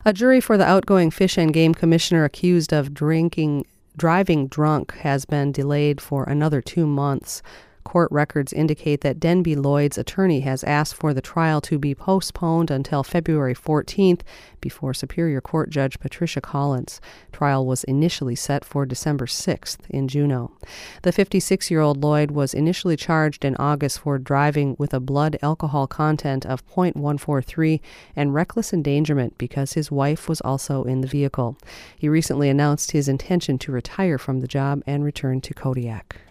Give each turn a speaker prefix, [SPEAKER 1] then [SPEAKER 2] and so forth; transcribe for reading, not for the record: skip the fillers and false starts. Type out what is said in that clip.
[SPEAKER 1] A jury for the outgoing Fish and Game Commissioner accused of driving drunk has been delayed for another 2 months. Court records indicate that Denby Lloyd's attorney has asked for the trial to be postponed until February 14th before Superior Court Judge Patricia Collins. Trial was initially set for December 6th in Juneau. The 56-year-old Lloyd was initially charged in August for driving with a blood alcohol content of .143 and reckless endangerment because his wife was also in the vehicle. He recently announced his intention to retire from the job and return to Kodiak.